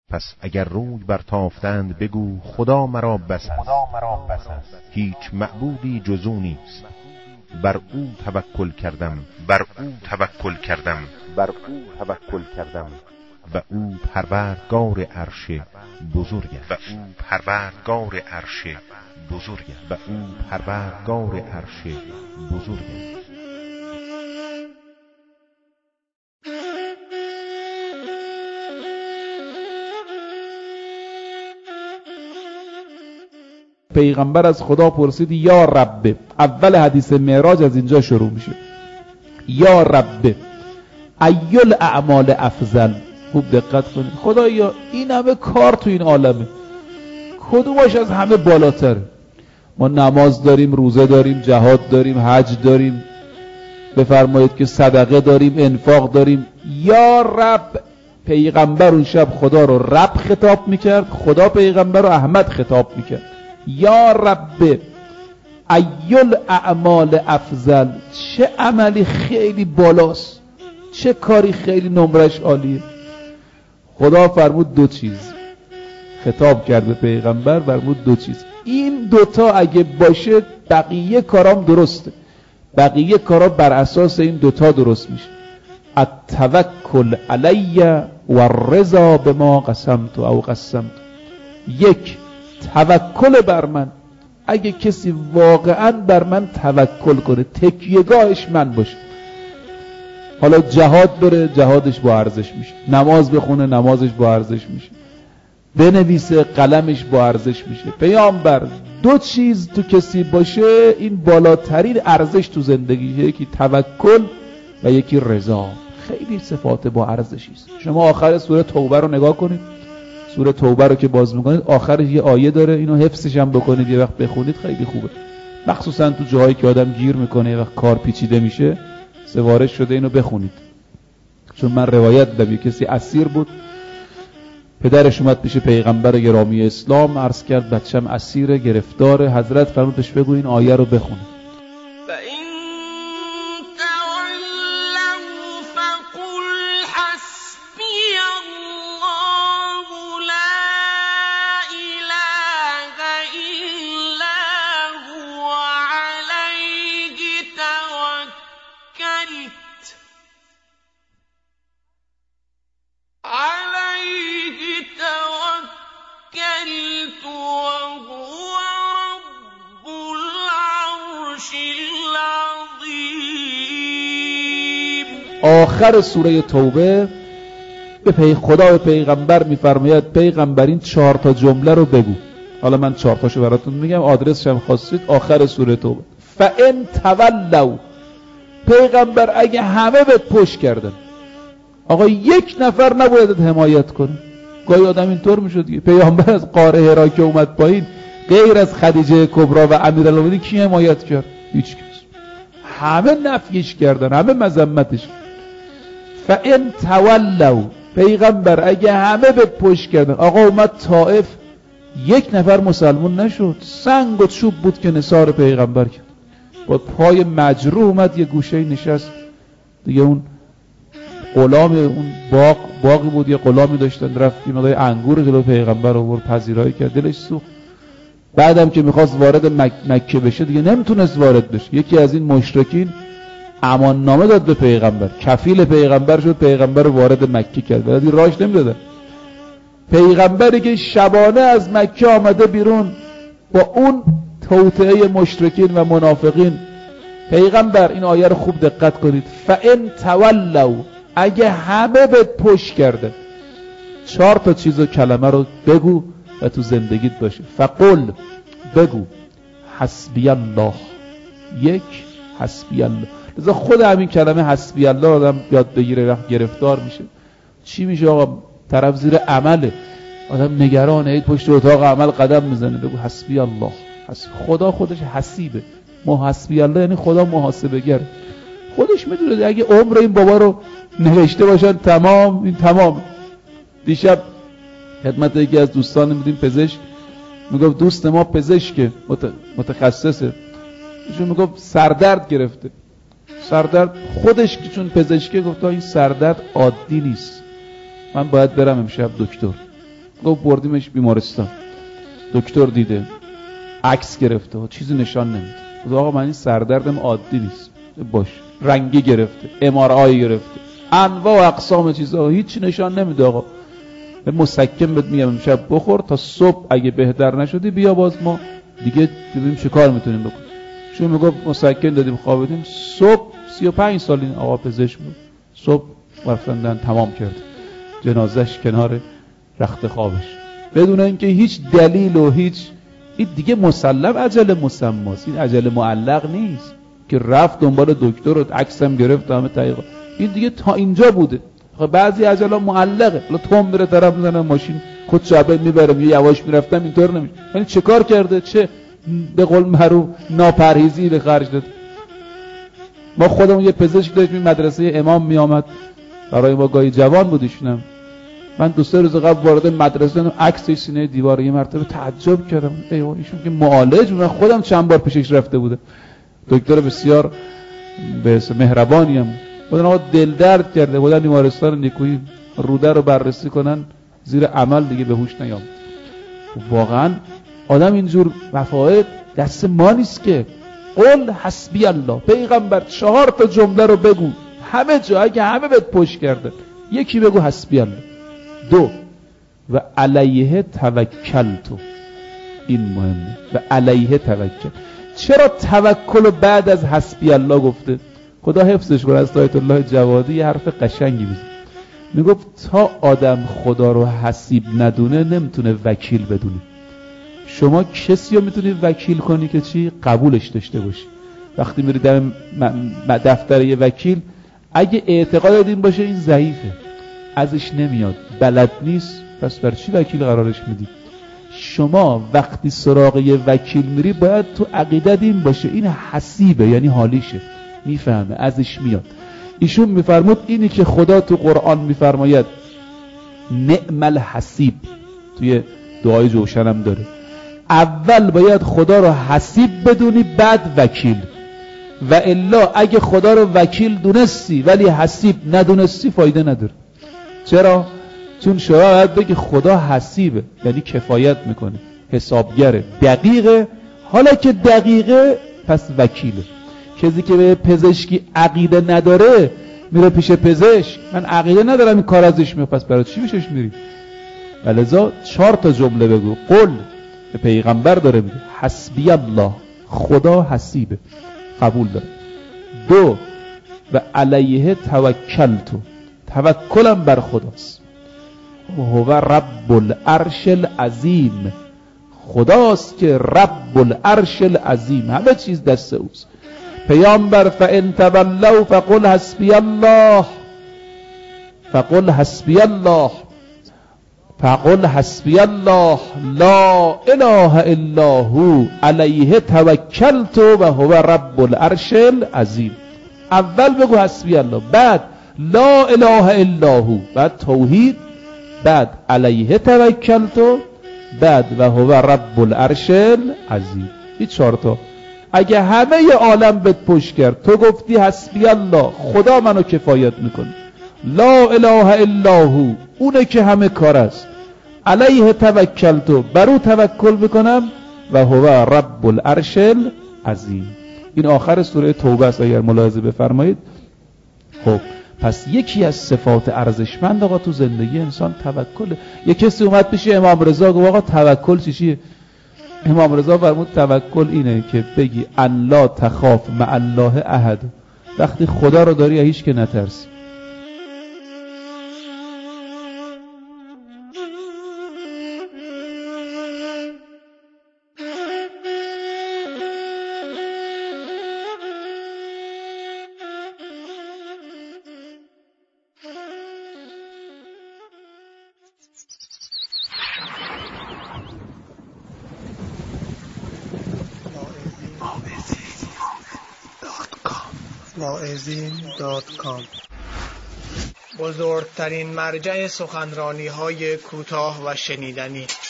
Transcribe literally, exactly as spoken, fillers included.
پس اگر روی برتافتند بگو خدا مرا بس است، هیچ معبودی جز او نیست. بر او توکل کردم بر او توکل کردم بر او توکل کردم و او پروردگار عرش بزرگ است. و او پروردگار عرش بزرگ است. و او پروردگار عرش بزرگ است. پیغمبر از خدا پرسید یا رب. اول حدیث معراج از اینجا شروع میشه. یا رب ایل اعمال افضل. خوب دقت کنید. خدایا این همه کار تو این عالمه، کدومش از همه بالاتره؟ ما نماز داریم، روزه داریم، جهاد داریم، حج داریم، بفرمایید که صدقه داریم، انفاق داریم. یا رب. پیغمبر اون شب خدا رو رب خطاب میکرد، خدا پیغمبر رو احمد خطاب میکرد. یا رب ایل اعمال افضل. چه عملی خیلی بالاست، چه کاری خیلی نمرش عالیه. خدا فرمود دو چیز، خطاب کرد به پیغمبر، فرمود دو چیز. این دوتا اگه باشه بقیه کارام درسته، بقیه کارا بر اساس این دوتا درست میشه. التوکل علی و الرضا بما قسمت او قسمت. یک، توکل بر من. اگه کسی واقعا بر من توکل کنه، تکیهگاهش من باشه، حالا جهاد بره، جهادش با ارزش میشه، نماز بخونه، نمازش با ارزش میشه، بنویسه، قلمش با ارزش میشه. پیامبر دو چیز تو کسی باشه این بالاترین ارزش تو زندگیه، یکی توکل و یکی رضا. خیلی صفات با ارزشی است. شما آخر سوره توبه رو نگاه کنید، سوره توبه رو که باز میکنید آخرش یه آیه داره، اینو حفظش هم بکنید، یه وقت بخونید خیلی خوبه، مخصوصا تو جاهایی که آدم گیر میکنه، یه وقت کار پیچیده میشه، سوارش شده، اینو بخونید. چون من روایت دارم کسی اسیر بود، پدرش اومد پیش پیغمبر گرامی اسلام، عرض کرد بچم اسیر، گرفتار. حضرت فرمود بهش بگو این آیه رو بخونه. آخر سوره توبه به پی خدا به پیغمبر میفرماید پیغمبر این چهار تا جمله رو بگو. حالا من چهار تاشو براتون میگم، آدرسش هم خواستید. آخر سوره توبه فَإِن تَوَلَّوْا. پیغمبر اگه همه بهت پشت کردن، آقا یک نفر نبایدت حمایت کنه. گاهی آدم اینطور میشد دیگه. پیغمبر از غار حرا که اومد پایین، غیر از خدیجه کبرا و امیرالمومنین کی حمایت کرد؟ هیچ کس. همه نفیش کردن، همه مذمتش. فَإِن تَوَلَّوْا. پیغمبر اگه همه به پشت کردن، آقا اومد طائف یک نفر مسلمون نشد، سنگ و چوب بود که نثار پیغمبر کرد، با پای مجروح اومد یه گوشه نشست دیگه. اون غلام اون باغ باغی بود، یه غلامی داشتن، رفت مقدار انگور جلو پیغمبر آورد، پذیرایی کرد، دلش سوخت. بعدم که میخواست وارد مک... مکه بشه دیگه نمیتونست وارد بشه. یکی از این مشرکین امان نامه داد به پیغمبر، کفیل پیغمبر شد، پیغمبر رو وارد مکه کرد، ولی راهش نمیدادن. پیغمبری که شبانه از مکه آمده بیرون با اون توطئه مشرکین و منافقین. پیغمبر این آیه رو خوب دقت کنید، فَإِن تَوَلَّوْا. اگه همه بهت پشت کرده، چهار تا چیز و کلمه رو بگو و تو زندگیت باشه. فقل، بگو حسبی الله. یک، حسبی الله. لذا خود همین کلمه حسبی الله آدم یاد بگیره وقت گرفتار میشه. چی میشه آقا؟ طرف زیر عمله، آدم نگرانه، اید پشت اتاق عمل قدم میزنه. بگو حسبی الله. خدا خودش حسیبه. محاسبی الله یعنی خدا محاسبه گر، خودش میدونه اگه عمر این بابا رو نوشته باشن تمام، این تمام. دیشب خدمت یکی از دوستان بودیم پزشک، میگفت دوست ما پزشکه، متخصصه، ایشون میگفت سردرد گرفته. سردرد خودش که چون پزشکه گفت این سردرد عادی نیست، من باید برم امشب دکتر. گفت بردیمش بیمارستان، دکتر دیده، عکس گرفته، چیزی نشان نمیده. گفت آقا من این سردردم عادی نیست. باش، رنگی گرفته، ام آر آی گرفته، انواع و اقسام چیزا، هیچ نشان نمیده. آقا به مسکن بهت میگم امشب بخور تا صبح، اگه بهتر نشدی بیا باز ما دیگه ببینیم چه کار میتونیم بکنیم. چون میگفت مسکن دادیم خوابیدیم. صبح سی و پنج سال این آقا پزشک بود، صبح رفتن تمام کرد جنازش کنار رخت خوابش بدون اینکه هیچ دلیل و هیچ. این دیگه مسلم اجل مسماست، این اجل معلق نیست که رفت دنبال دکتر و عکسم گرفت همه تحقیقات. این دیگه تا اینجا بوده. بعضی اجلا معلقه، حالا توم میره طرف میزنه ماشین خود شعبه میبره، یه یواش میرفتم اینطور نمیشه. یعنی چه کار کرده؟ چه به قول معروف ناپرهیزی به خرج داد. ما خودمون یه پزشک داشتیم مدرسه امام میآمد برای ما، گاهی جوان بود ایشونم. من دو سه روز قبل وارد مدرسه شدم، عکسش سینه دیواره، یه مرتبه تعجب کردم ایوا ایشون که معالج بود. خودم چند بار پیشش رفته بودم. دکتر بسیار به مهربانی هم بودن. آقا دل درد کرده بودن بیمارستان نیکویی، روده رو بررسی کنن، زیر عمل دیگه به هوش نیام. واقعا آدم اینجور مفاهیم دست ما نیست که. قل حسبی الله، پیغمبر چهار تا جمله رو بگو همه جا، اگه همه بهت پشت کرده یکی بگو حسبی الله. دو، و علیه توکلتو، این مهمه، و علیه توکل. چرا توکل بعد از حسبی الله گفته؟ خدا حفظش کنه، از آیت الله جوادی یه حرف قشنگی میزنه، میگفت تا آدم خدا رو حسیب ندونه نمیتونه وکیل بدونه. شما کسی رو میتونی وکیل کنی که چی؟ قبولش داشته باشی. وقتی میری در دفتر یه وکیل، اگه اعتقاد این باشه این ضعیفه، ازش نمیاد، بلد نیست، پس بر چی وکیل قرارش میدی؟ شما وقتی سراغ یه وکیل میری باید تو عقیدت این باشه این حسیبه، یعنی حالیشه، میفهمه، ازش میاد. ایشون میفرمود اینی که خدا تو قرآن میفرماید نعم الحسیب، توی دعای جوشنم داره، اول باید خدا رو حسیب بدونی بعد وکیل. و الا اگه خدا رو وکیل دونستی ولی حسیب ندونستی فایده نداره. چرا؟ چون شما باید بگی خدا حسیبه، یعنی کفایت میکنه، حسابگره، دقیقه. حالا که دقیقه پس وکیله. کسی که به پزشکی عقیده نداره میره پیش پزشک، من عقیده ندارم این کار ازش میاد، پس برای چی پیشش میری؟ ولذا چهار تا جمله بگو. قل، به پیغمبر داره میگه حسبی الله، خدا حسیبه، قبول داره. دو، و علیه توکلتو، توکلم بر خداست. هو رب العرش العظیم، خداست که رب العرش العظیم، همه چیز دست اوست. پیامبر فان تولوا فقل حسبی الله، فقل حسبی الله، فقل حسبی الله لا اله الا هو علیه توکلت و هو رب العرش العظیم. اول بگو حسبی الله، بعد لا اله الا هو، بعد توحید، بعد علیه توکلت و بعد و هو رب العرش العظیم. این چهار تا. اگه همه ی عالم بهت پشت کرد، تو گفتی حسبی الله، خدا منو کفایت میکنه، لا اله الا هو، اونه که همه کار است، علیه توکلتو، برو توکل میکنم، و هو رب العرش العظیم. این آخر سوره توبه است اگر ملاحظه بفرمایید. خب پس یکی از صفات ارزشمند آقا تو زندگی انسان توکله. یه کسی اومد پیش امام رضا گفت آقا توکل چی چیه؟ امام رضا فرمود توکل اینه که بگی ان لا تخاف مع الله احد، وقتی خدا رو داری هیچ که نترسی. واعظین دات کام بزرگترین مرجع سخنرانی های کوتاه و شنیدنی.